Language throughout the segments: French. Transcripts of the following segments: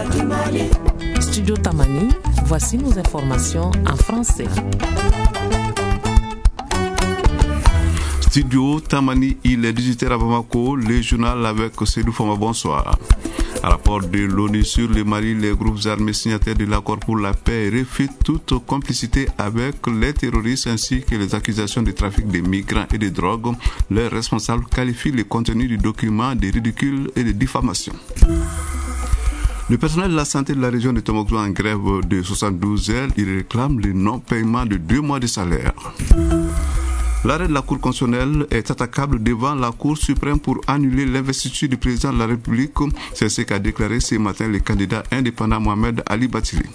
Studio Tamani, voici nos informations en français. Studio Tamani, il est 18h à Bamako, le journal avec Seydou Fama, bonsoir. Rapport de l'ONU sur le Mali, les groupes armés signataires de l'accord pour la paix réfutent toute complicité avec les terroristes ainsi que les accusations de trafic de migrants et de drogue. Leurs responsables qualifient le contenu du document de ridicule et de diffamation. Le personnel de la santé de la région de Tombouctou en grève de 72 heures, il réclame le non-paiement de 2 mois de salaire. L'arrêt de la Cour constitutionnelle est attaquable devant la Cour suprême pour annuler l'investiture du président de la République. C'est ce qu'a déclaré ce matin le candidat indépendant Mohamed Ali Bathily.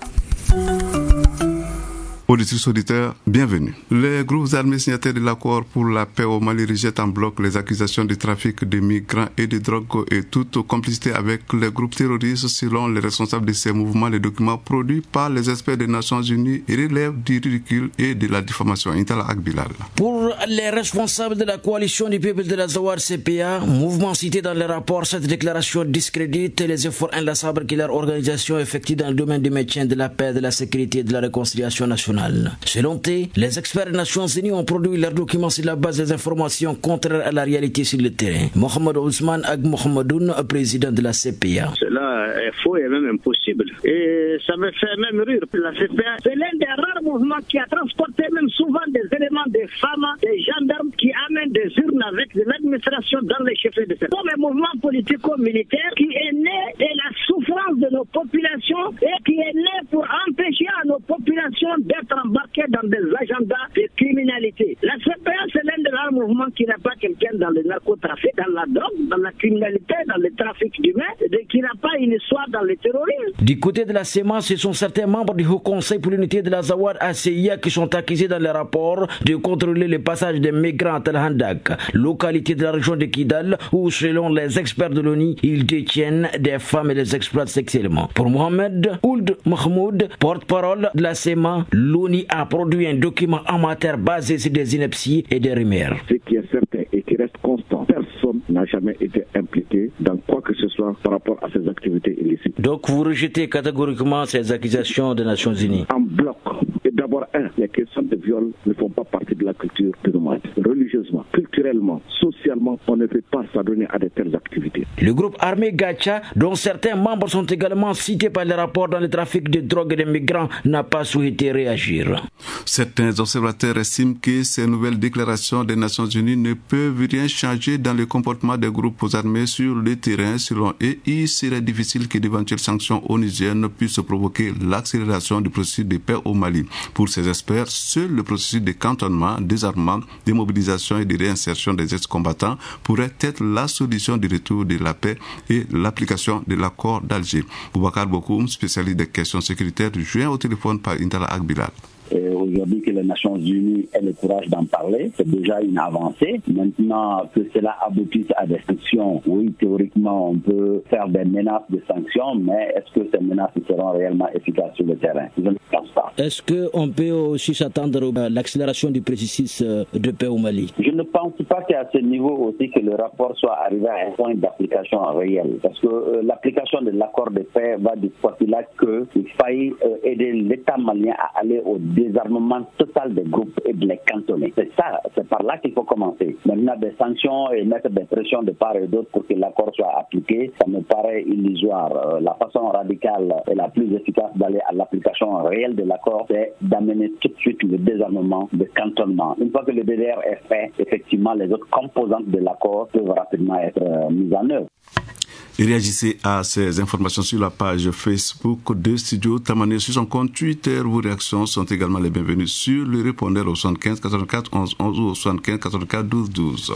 Auditrices, auditeurs, bienvenue. Les groupes armés signataires de l'accord pour la paix au Mali rejettent en bloc les accusations de trafic de migrants et de drogue et toute complicité avec les groupes terroristes. Selon les responsables de ces mouvements, les documents produits par les experts des Nations Unies relèvent du ridicule et de la diffamation. Intala Akbilal. Pour les responsables de la coalition du peuple de la Zawar CPA, mouvement cité dans le rapport, cette déclaration discrédite les efforts inlassables que leur organisation effectue dans le domaine du maintien de la paix, de la sécurité et de la réconciliation nationale. Selon T, les experts des Nations Unies ont produit leurs documents sur la base des informations contraires à la réalité sur le terrain. Mohamed Ousmane Ag Mohamedoun, président de la CPA. Cela est faux et même impossible. Et ça me fait même rire. La CPA, c'est l'un des rares mouvements qui a transporté même souvent des éléments des femmes, des gendarmes qui amènent des urnes avec de l'administration dans les chefs de cette. Comme un mouvement politico-militaire qui est né de la souffrance de nos populations et qui est né pour empêcher à nos populations d'être embarqués dans des agendas de criminalité. La CPA, c'est l'un des rares mouvements qui n'a pas quelqu'un dans le narcotrafic, dans la drogue, dans la criminalité, dans le trafic d'humains, qui n'a pas une histoire dans le terrorisme. Du côté de la CEMA, ce sont certains membres du Haut Conseil pour l'unité de la Zawad ACIA qui sont accusés dans le rapport de contrôler le passage des migrants à Talhandak, localité de la région de Kidal, où selon les experts de l'ONU, ils détiennent des femmes et les exploitent sexuellement. Pour Mohamed Ould Mahmoud, porte-parole de la CEMA, l'ONU a produit un document amateur basé sur des inepties et des rumeurs. Ce qui est certain et qui reste constant, personne n'a jamais été impliqué dans quoi que ce soit par rapport à ces activités illicites. Donc vous rejetez catégoriquement ces accusations des Nations Unies? En bloc. Et d'abord, les questions de viol ne font pas partie de la culture de nomade. Religieusement, culturellement, socialement, on ne peut pas s'adonner à de telles activités. Le groupe armé Gacha, dont certains membres sont également cités par les rapports dans le trafic de drogue et de migrants, n'a pas souhaité réagir. Certains observateurs estiment que ces nouvelles déclarations des Nations Unies ne peuvent rien changer dans le comportement des groupes armés sur le terrain. Selon eux, il serait difficile que d'éventuelles sanctions onusiennes puissent provoquer l'accélération du processus de paix au Mali. Pour ces experts, seul le processus de cantonnement, désarmement, démobilisation et de réinsertion des ex-combattants pourrait être la solution du retour de la paix et l'application de l'accord d'Alger. Boubacar Bokoum, spécialiste des questions sécuritaires, joint au téléphone par Intala Akbilal. Aujourd'hui que les Nations Unies aient le courage d'en parler, c'est déjà une avancée. Maintenant que cela aboutisse à des sanctions, oui, théoriquement on peut faire des menaces de sanctions, mais est-ce que ces menaces seront réellement efficaces sur le terrain? Je ne pense pas. Est-ce qu'on peut aussi s'attendre à l'accélération du processus de paix au Mali? Je ne pense pas qu'à ce niveau aussi que le rapport soit arrivé à un point d'application réel. Parce que l'application de l'accord de paix va du postulat qu'il faille aider l'État malien à aller au désarmement total des groupes et de les cantonner. C'est ça, c'est par là qu'il faut commencer. Maintenant, des sanctions et mettre des pressions de part et d'autre pour que l'accord soit appliqué, ça me paraît illusoire. La façon radicale et la plus efficace d'aller à l'application réelle de l'accord, c'est d'amener tout de suite le désarmement, le cantonnement. Une fois que le DDR est fait, effectivement, les autres composantes de l'accord peuvent rapidement être mises en œuvre. Réagissez à ces informations sur la page Facebook de Studio Tamani. Sur son compte Twitter, vos réactions sont également les bienvenues sur le répondeur au 75 84 11 11 ou au 75 84 12 12.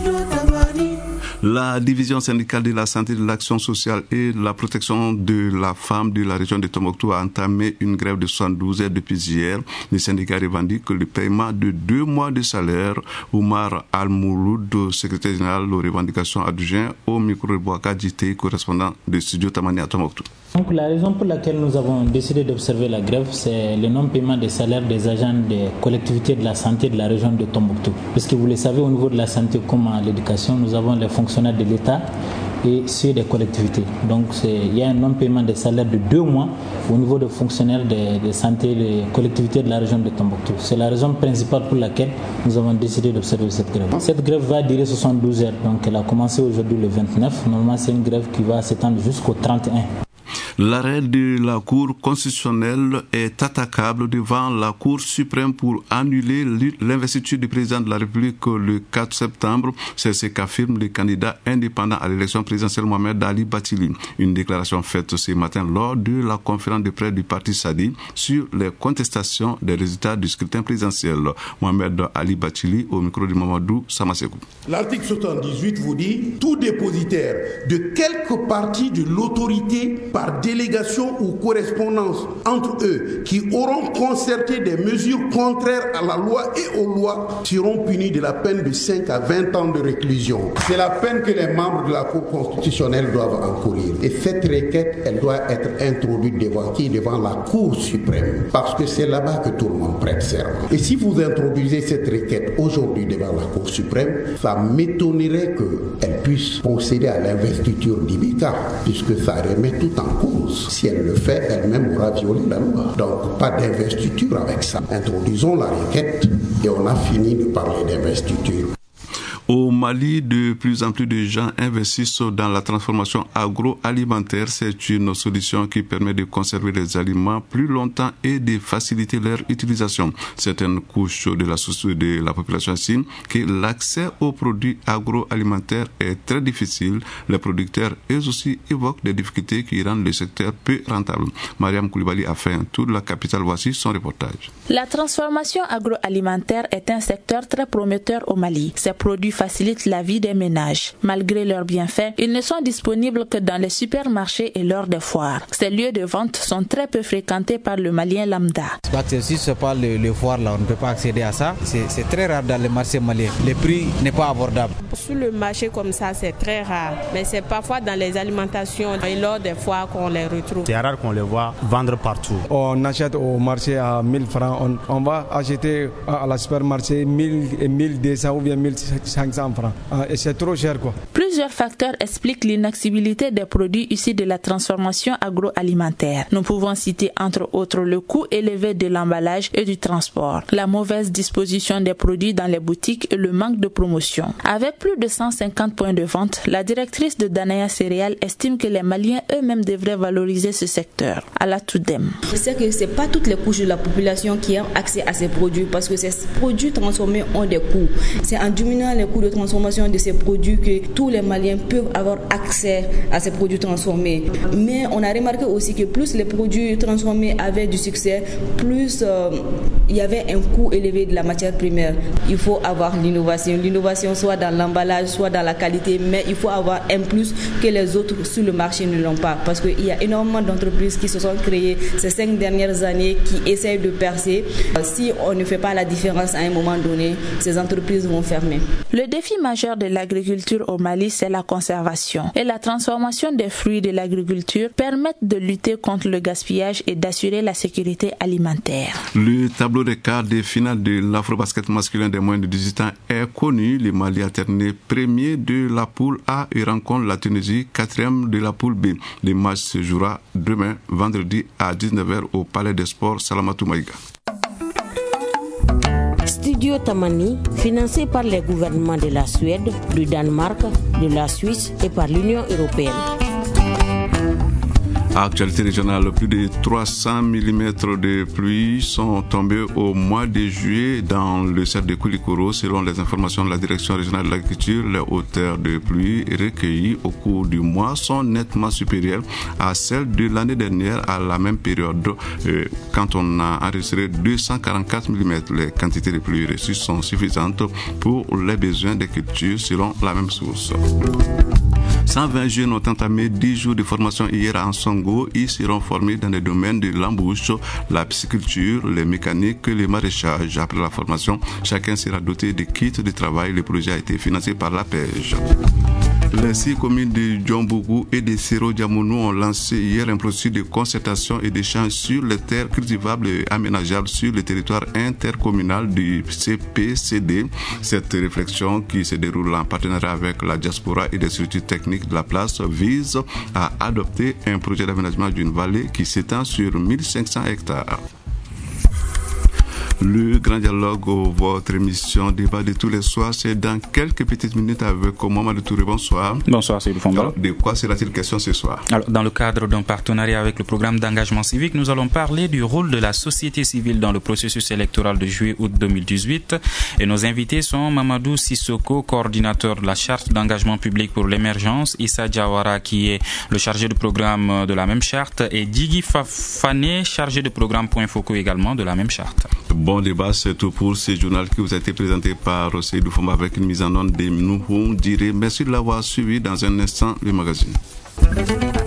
La division syndicale de la santé, de l'action sociale et de la protection de la femme de la région de Tombouctou a entamé une grève de 72 heures depuis hier. Les syndicats revendiquent le paiement de 2 mois de salaire. Oumar Al-Mouloud, secrétaire général aux revendications adjoint au micro de Bouaka Djité, correspondant de Studio Tamani à Tombouctou. Donc la raison pour laquelle nous avons décidé d'observer la grève, c'est le non-paiement des salaires des agents des collectivités de la santé de la région de Tombouctou. Parce que vous le savez, au niveau de la santé comme à l'éducation, nous avons les fonctionnaires de l'État et ceux des collectivités. Donc il y a un non-paiement des salaires de 2 mois au niveau des fonctionnaires de santé des collectivités de la région de Tombouctou. C'est la raison principale pour laquelle nous avons décidé d'observer cette grève. Cette grève va durer 72 heures, donc elle a commencé aujourd'hui le 29. Normalement, c'est une grève qui va s'étendre jusqu'au 31. L'arrêt de la Cour constitutionnelle est attaquable devant la Cour suprême pour annuler l'investiture du président de la République le 4 septembre. C'est ce qu'affirme le candidat indépendant à l'élection présidentielle Mohamed Ali Bathily. Une déclaration faite ce matin lors de la conférence de presse du parti Sadi sur les contestations des résultats du scrutin présidentiel. Mohamed Ali Bathily au micro de Mamadou Samasekou. L'article 78 vous dit tout dépositaire de quelque partie de l'autorité par délégation ou correspondance entre eux qui auront concerté des mesures contraires à la loi et aux lois seront punis de la peine de 5 à 20 ans de réclusion. C'est la peine que les membres de la Cour constitutionnelle doivent encourir. Et cette requête, elle doit être introduite devant la Cour suprême, parce que c'est là-bas que tout le monde prête serment. Et si vous introduisez cette requête aujourd'hui devant la Cour suprême, ça m'étonnerait qu'elle puisse procéder à l'investiture d'Ibeka, puisque ça remet tout en cause. Si elle le fait, elle-même aura violé la loi. Donc, pas d'investiture avec ça. Introduisons la requête et on a fini de parler d'investiture. Au Mali, de plus en plus de gens investissent dans la transformation agroalimentaire. C'est une solution qui permet de conserver les aliments plus longtemps et de faciliter leur utilisation. Certaines couches de la population estiment que l'accès aux produits agroalimentaires est très difficile. Les producteurs, eux aussi, évoquent des difficultés qui rendent le secteur peu rentable. Mariam Koulibaly a fait un tour de la capitale. Voici son reportage. La transformation agroalimentaire est un secteur très prometteur au Mali. Ces produits facilitent la vie des ménages. Malgré leurs bienfaits, ils ne sont disponibles que dans les supermarchés et lors des foires. Ces lieux de vente sont très peu fréquentés par le Malien lambda. Parce que si ce n'est pas le foire là, on ne peut pas accéder à ça. C'est très rare dans le marché malien. Le prix n'est pas abordable. Sur le marché comme ça, c'est très rare. Mais c'est parfois dans les alimentations et lors des foires qu'on les retrouve. C'est rare qu'on les voit vendre partout. On achète au marché à 1000 francs. On va acheter à la supermarché 1000 et 1200 ou bien 1500 francs. Et c'est trop cher, quoi. Plusieurs facteurs expliquent l'inaccessibilité des produits issus de la transformation agroalimentaire. Nous pouvons citer entre autres le coût élevé de l'emballage et du transport, la mauvaise disposition des produits dans les boutiques et le manque de promotion. Avec plus de 150 points de vente, la directrice de Danaya Céréales estime que les Maliens eux-mêmes devraient valoriser ce secteur. Ala Toudem. Je sais que ce n'est pas toutes les couches de la population qui ont accès à ces produits parce que ces produits transformés ont des coûts. C'est en diminuant les coûts de transformation de ces produits que tous les Maliens peuvent avoir accès à ces produits transformés. Mais on a remarqué aussi que plus les produits transformés avaient du succès, plus il y avait un coût élevé de la matière première. Il faut avoir l'innovation. L'innovation soit dans l'emballage, soit dans la qualité, mais il faut avoir un plus que les autres sur le marché ne l'ont pas. Parce qu'il y a énormément d'entreprises qui se sont créées ces 5 dernières années qui essayent de percer. Si on ne fait pas la différence à un moment donné, ces entreprises vont fermer. Le défi majeur de l'agriculture au Mali, c'est la conservation. Et la transformation des fruits de l'agriculture permettent de lutter contre le gaspillage et d'assurer la sécurité alimentaire. Le tableau des quarts de finale de l'Afrobasket masculin des moins de 18 ans est connu. Le Mali a terminé premier de la poule A et rencontre la Tunisie, 4e de la poule B. Le match se jouera demain, vendredi à 19h au Palais des Sports Salamatou Maïga. Studio Tamani, financé par les gouvernements de la Suède, du Danemark, de la Suisse et par l'Union européenne. Actualité régionale, plus de 300 mm de pluie sont tombés au mois de juillet dans le cercle de Koulikoro. Selon les informations de la direction régionale de l'agriculture, les hauteurs de pluie recueillies au cours du mois sont nettement supérieures à celles de l'année dernière à la même période, quand on a enregistré 244 mm. Les quantités de pluie reçues sont suffisantes pour les besoins des cultures selon la même source. 120 jeunes ont entamé 10 jours de formation hier à Ansongo. Ils seront formés dans les domaines de l'embauche, la pisciculture, les mécaniques, les maraîchages. Après la formation, chacun sera doté de kits de travail. Le projet a été financé par la PEJ. Les 6 communes de Djombougou et de Sero-Diamounou ont lancé hier un processus de concertation et d'échange sur les terres cultivables et aménageables sur le territoire intercommunal du CPCD. Cette réflexion, qui se déroule en partenariat avec la diaspora et des structures techniques de la place, vise à adopter un projet d'aménagement d'une vallée qui s'étend sur 1500 hectares. Le grand dialogue, votre émission débat de tous les soirs, c'est dans quelques petites minutes avec Mamadou Touré. Bonsoir. Bonsoir, c'est Fomba. Alors, de quoi sera-t-il question ce soir? Alors, dans le cadre d'un partenariat avec le programme d'engagement civique, nous allons parler du rôle de la société civile dans le processus électoral de juillet-août 2018. Et nos invités sont Mamadou Sissoko, coordinateur de la charte d'engagement public pour l'émergence, Issa Diawara, qui est le chargé de programme de la même charte, et Djigui Fafane, chargé de programme Point Foco également de la même charte. Bon débat, c'est tout pour ce journal qui vous a été présenté par Seydou Fomba avec une mise en onde de Nouhou Diré. Merci de l'avoir suivi. Dans un instant, le magazine.